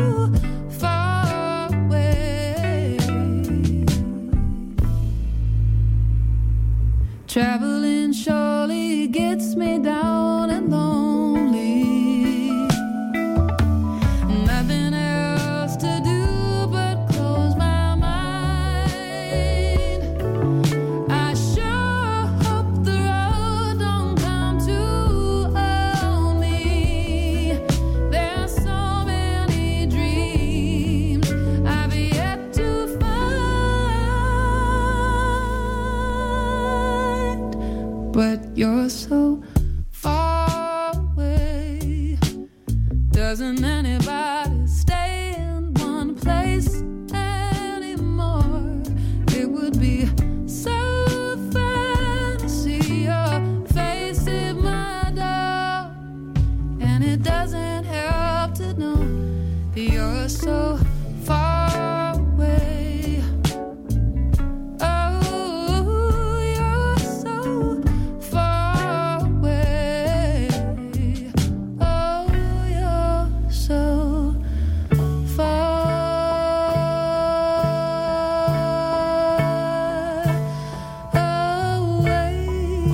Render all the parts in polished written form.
far away. Traveling surely gets me down and lonely. Nothing else to do but close my mind. I sure hope the road don't come to own me. There's so many dreams I've yet to find, but you're so far away. Doesn't anybody stay in one place anymore? It would be so fun to see your face in my door, and it doesn't help to know that you're so far away. Oh, you're so far away. Oh, you're so far away.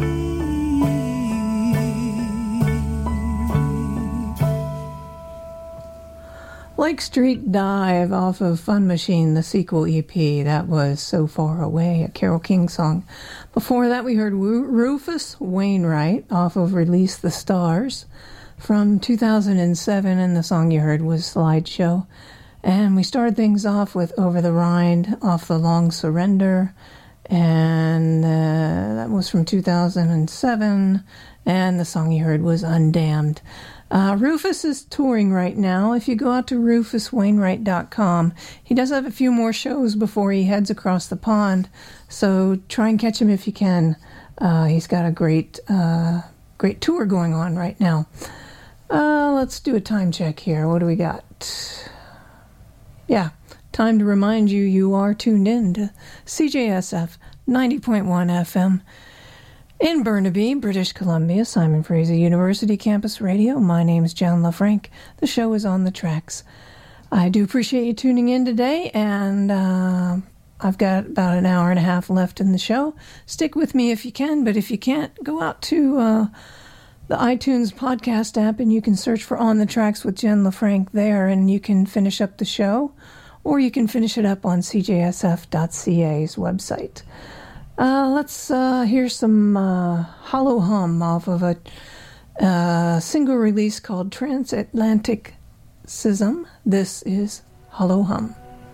Lake Street Dive off of Fun Machine, the sequel EP. That was So Far Away, a Carole King song. Before that, we heard Rufus Wainwright off of Release the Stars from 2007, and the song you heard was Slideshow. And we started things off with Over the Rhine off The Long Surrender, and that was from 2007, and the song you heard was Undamned. Rufus is touring right now. If you go out to rufuswainwright.com, he does have a few more shows before he heads across the pond, so try and catch him if you can. He's got a great tour going on right now. Let's do a time check here. What do we got? Yeah, time to remind you you are tuned in to CJSF 90.1 FM. In Burnaby, British Columbia, Simon Fraser University Campus Radio. My name's Jan LaFranc. The show is On the Tracks. I do appreciate you tuning in today, and I've got about an hour and a half left in the show. Stick with me if you can, but if you can't, go out to the iTunes podcast app, and you can search for On the Tracks with Jen LaFranc there, and you can finish up the show, or you can finish it up on cjsf.ca's website. Let's hear some Hollow Hum off of a single release called Transatlantic Schism. This is Hollow Hum.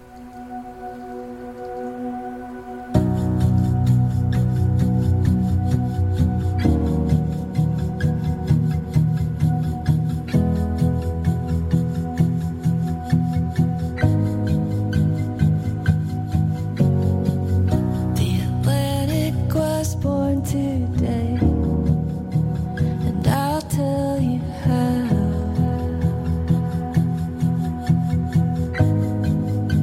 Today, and I'll tell you how.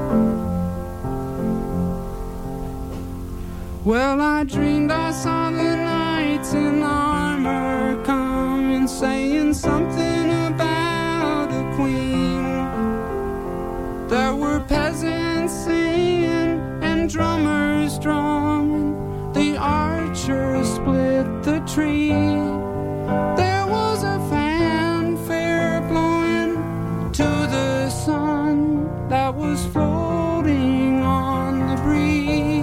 Well, I dreamed I saw the knights in armor coming, saying something about a queen. There were peasants singing and drummers drumming. The archers split the tree. There was a fanfare blowing to the sun that was floating on the breeze.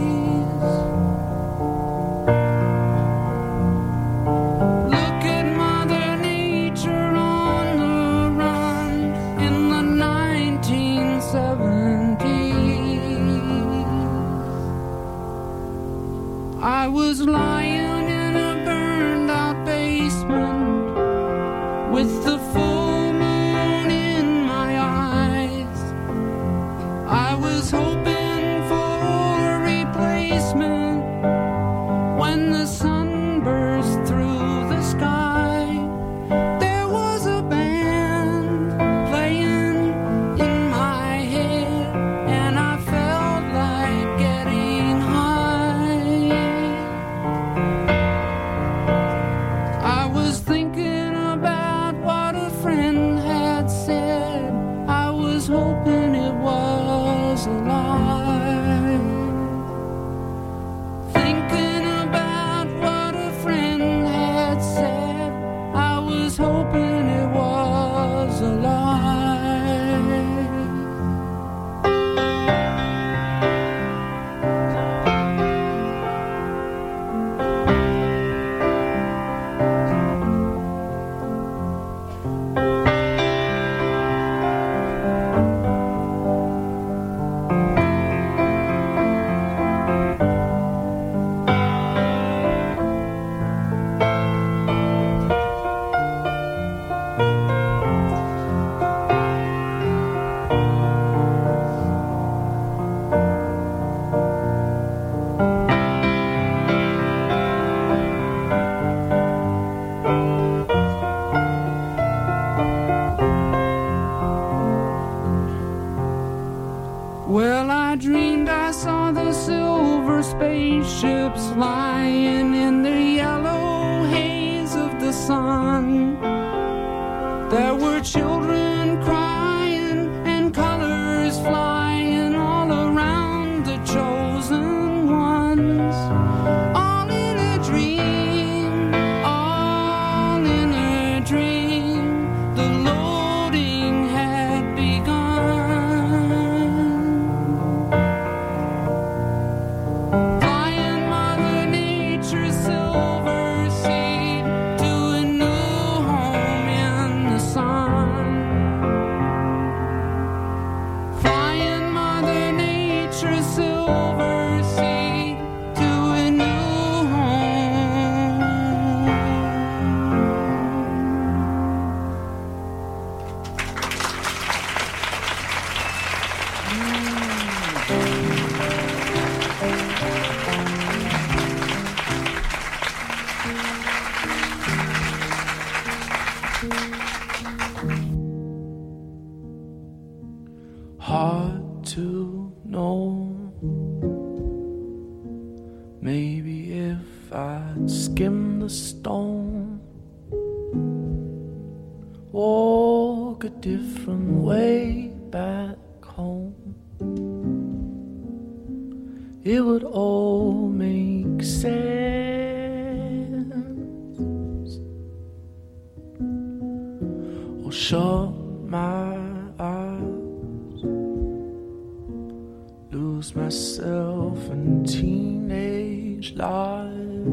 Look at Mother Nature on the run in the 1970s. I was lying in a burned out basement with the full moon in my eyes. I was hoping for a replacement when the sun burst through the sky. There was a band playing in my head, and I felt like getting high. I was thinking about what a friend had said. I was hoping it was a lie. Thinking about what a friend had said. I was hoping it was a lie. Well, I dreamed I saw the silver spaceships lying in the yellow haze of the sun. There were children crying and colors flying all around the chosen ones. All in a dream, all in a dream. The loading had begun. Flying Mother Nature's silver seed to a new home in the sun. Flying Mother Nature's silver seed to a new home. Hard to know. Maybe if I'd skim the stone, walk a different way back home, it would all make sense. Or shut my eyes, lose myself in teenage lies.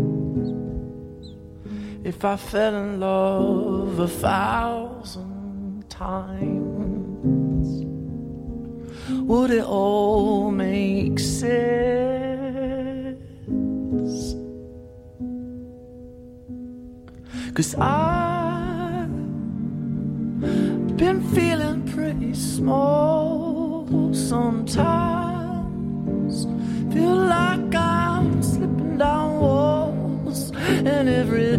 If I fell in love 1,000 times, would it all make sense? 'Cause I've been feeling pretty small sometimes. Feel like I'm slipping down walls, and every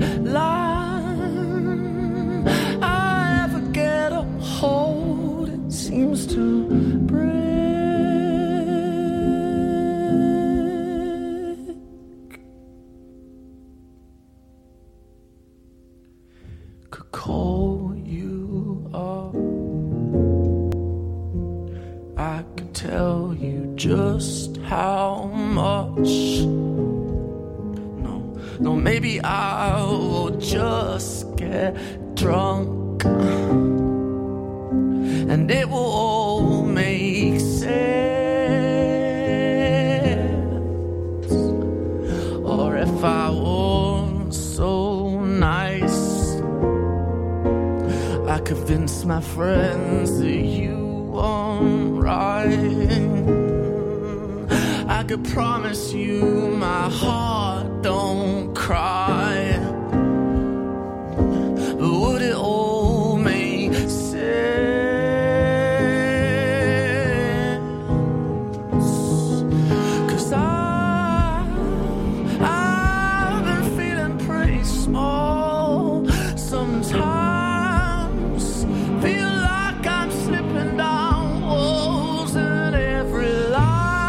line I ever get a hold, it seems to break. you just how much. No, maybe I will just get drunk and it will all make sense. Or if I was so nice, I convince my friends that you weren't right. I could promise you my heart don't cry, but would it all make sense? 'Cause I've been feeling pretty small sometimes, feel like I'm slipping down walls in every line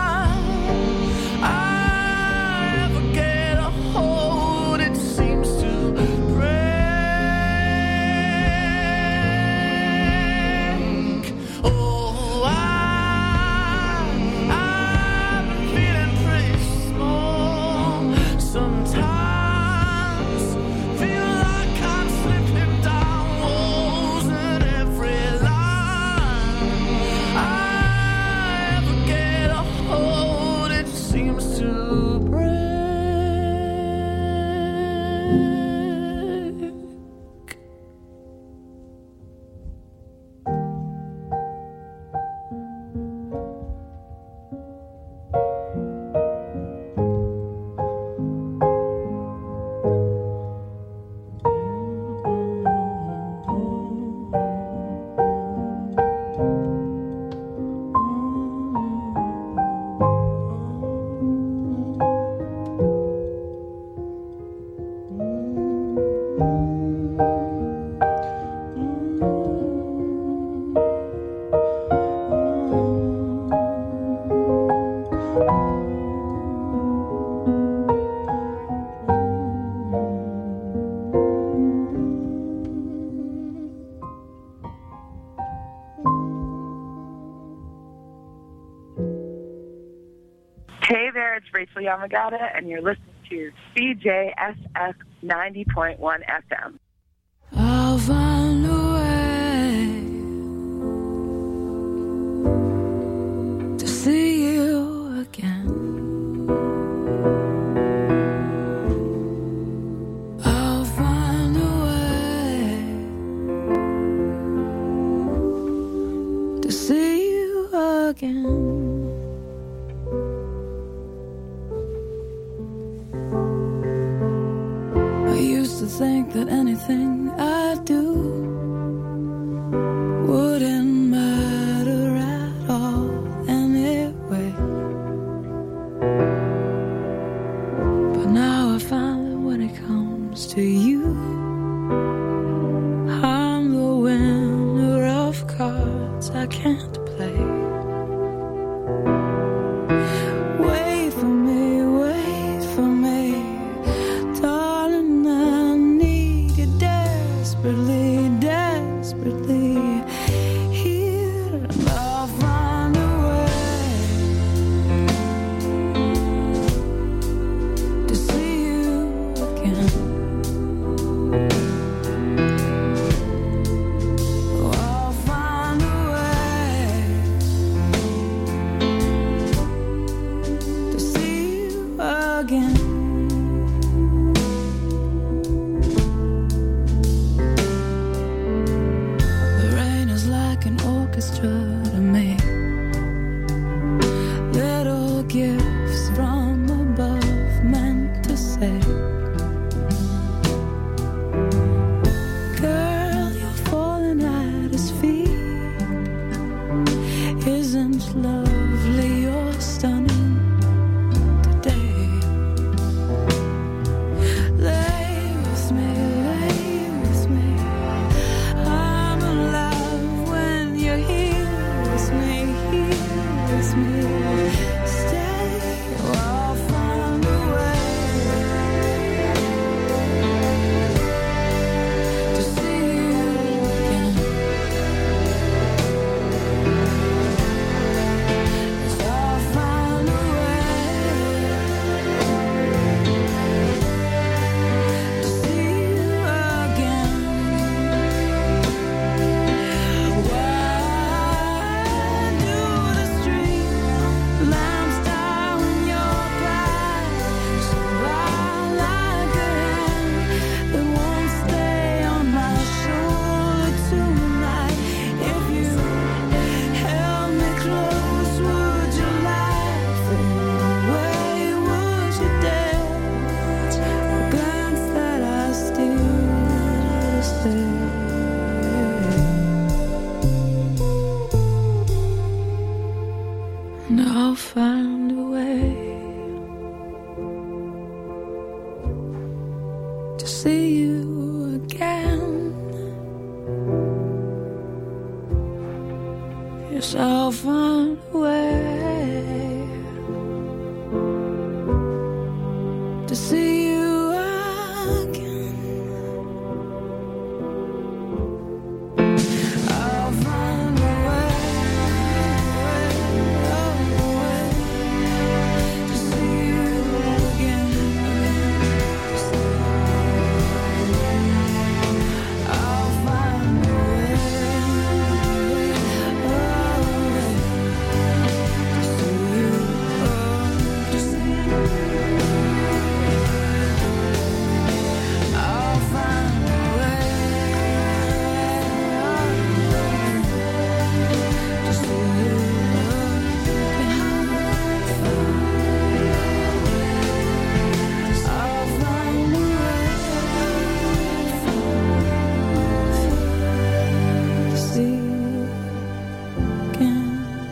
Hey there, it's Rachel Yamagata, and you're listening to CJSF 90.1 FM. I'll find a way to see you again. I'll find a way to see you again. I used to think that anything I do wouldn't matter at all anyway. But now I find that when it comes to you, I'm the winner of cards I can't play. Wait for me, wait for me, darling, I need you desperately, desperately. Here and I'll find a way to see you again. Oh, I'll find a way to see you again. The rain is like an orchestra to me. Little gifts from above meant to say, girl, you're falling at his feet. Isn't lovely or stunning today? Lay with me, lay with me. I'm alive when you're here with me, stay, or I'll find a way to see you again. 'Cause I'll I'll find a way to see you again. Yes, I'll find a way to see you again. I'll find a way to see you again. I'll find a way to see you I'll find a way to see you I'll find a way to see you again.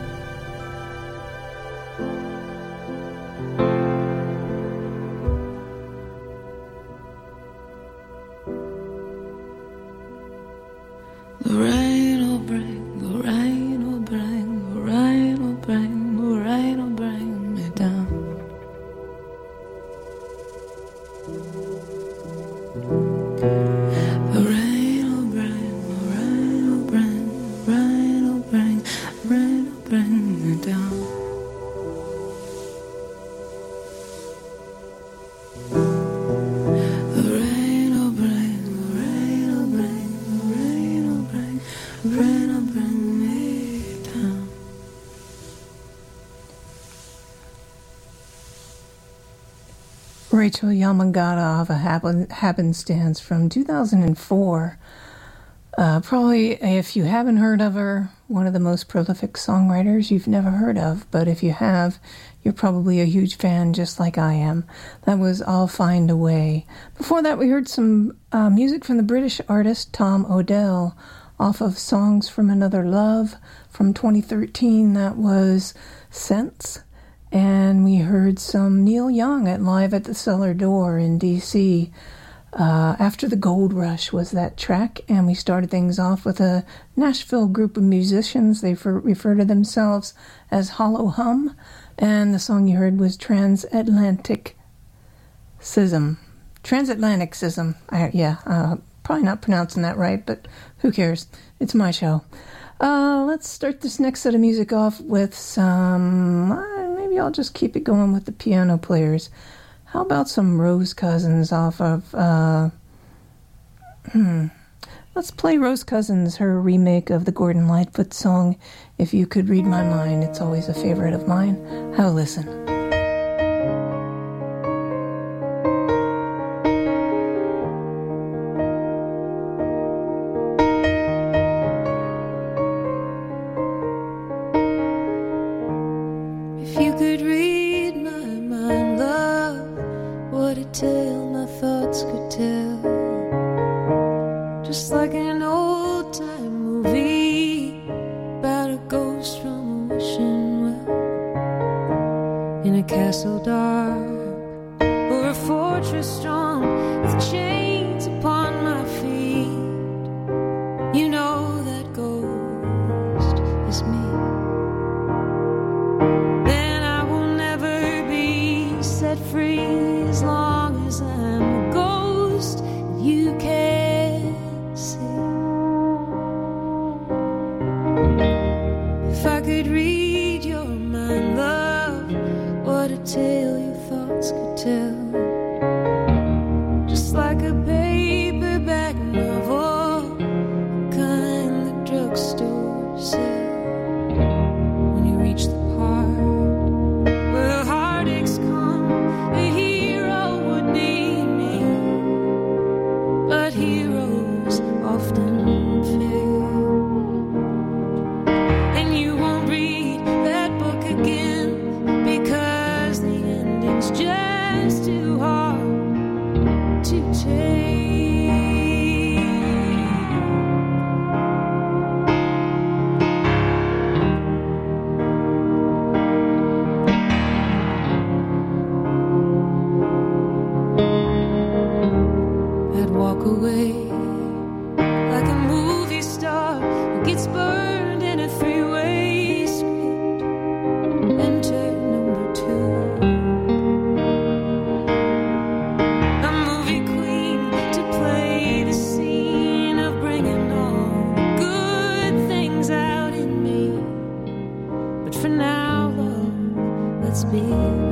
The rain will bring, the rain will bring, the rain will bring, the rain will bring me down. The rain will bring, the rain will bring, the rain will bring, the rain will bring me down. The rain will bring, the rain will bring, the rain will bring, the rain will bring me down. Rachel Yamagata of a Happenstance from 2004. Probably, if you haven't heard of her, one of the most prolific songwriters you've never heard of, but if you have, you're probably a huge fan just like I am. That was I'll Find a Way. Before that, we heard some music from the British artist Tom Odell off of Songs from Another Love from 2013. That was Sense. And we heard some Neil Young at Live at the Cellar Door in D.C. After the Gold Rush was that track, and we started things off with a Nashville group of musicians. They refer to themselves as Hollow Hum, and the song you heard was Transatlanticism. Transatlanticism. Probably not pronouncing that right, but who cares? It's my show. Let's start this next set of music off with some... maybe I'll just keep it going with the piano players. How about some Rose Cousins off of... Let's play Rose Cousins, her remake of the Gordon Lightfoot song, If You Could Read My Mind. It's always a favorite of mine. Have a listen. If you could read my mind, love, what a tale my thoughts could tell. Just like an old-time movie about a ghost from a wishing well, in a castle dark or a fortress strong with chains upon my feet. You know that ghost is me. Set free as long as I'm a ghost you can't see. If I could read your mind, love, what a tale your thoughts could tell. Just like a paperback novel, the kind the drugstore sells. When you reach the part where the heartaches come, heroes often fail, and you won't read that book again because the ending's just too walk away like a movie star who gets burned in a three-way script. Enter number 2. A movie queen to play the scene of bringing all the good things out in me. But for now, love, let's be real.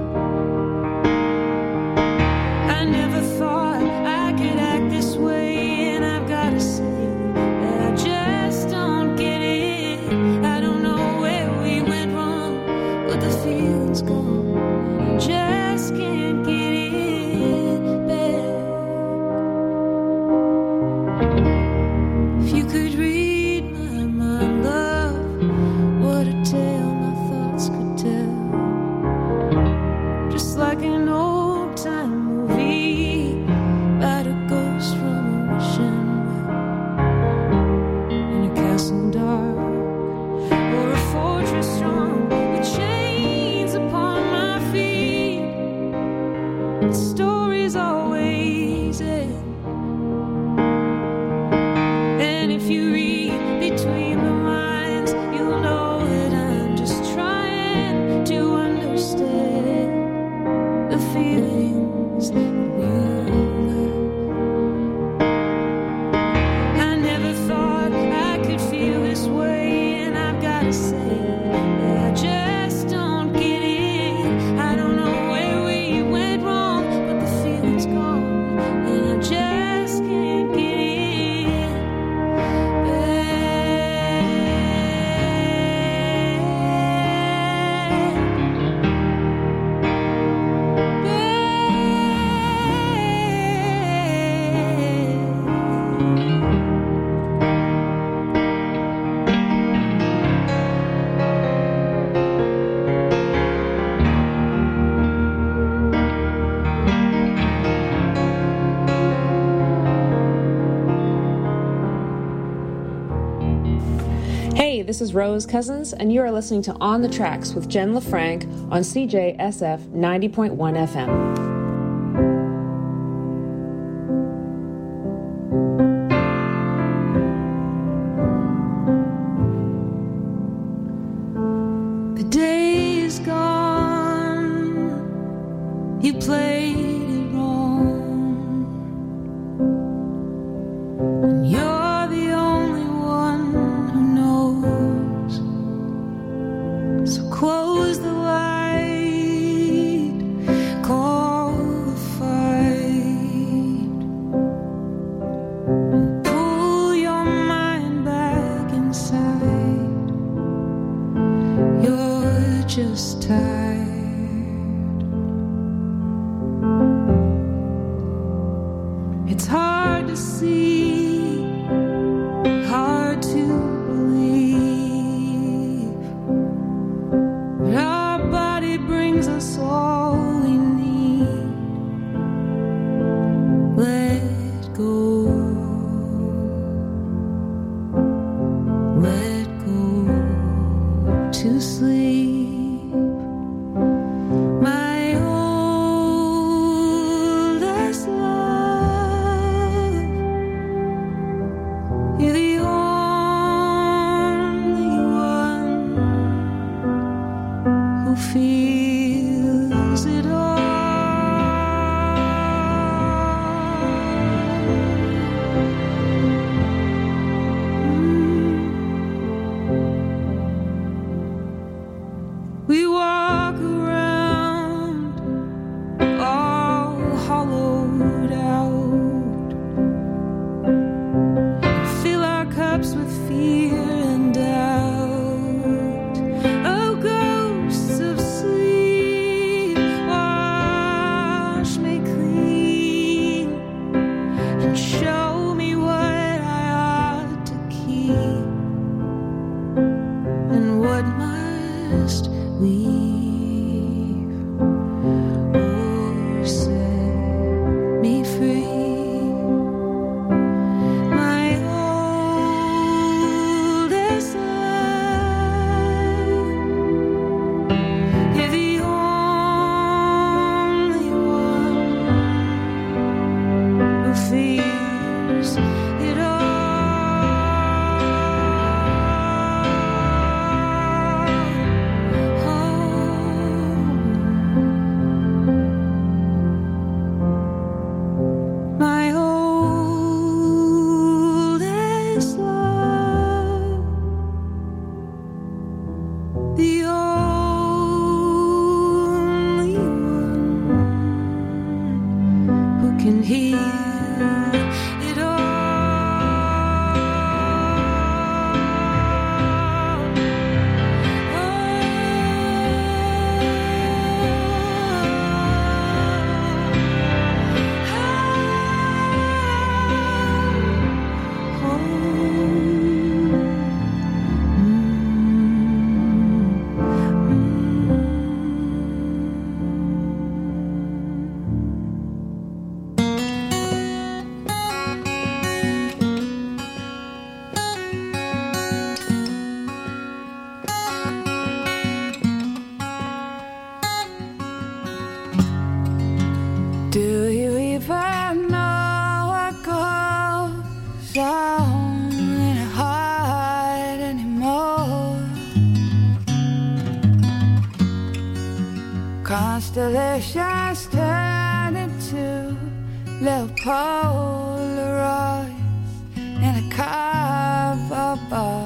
This is Rose Cousins, and you are listening to On the Tracks with Jen LaFranc on CJSF 90.1 FM. Fear and doubt, oh ghosts of sleep. Constellations turn into little Polaroids in a cardboard box.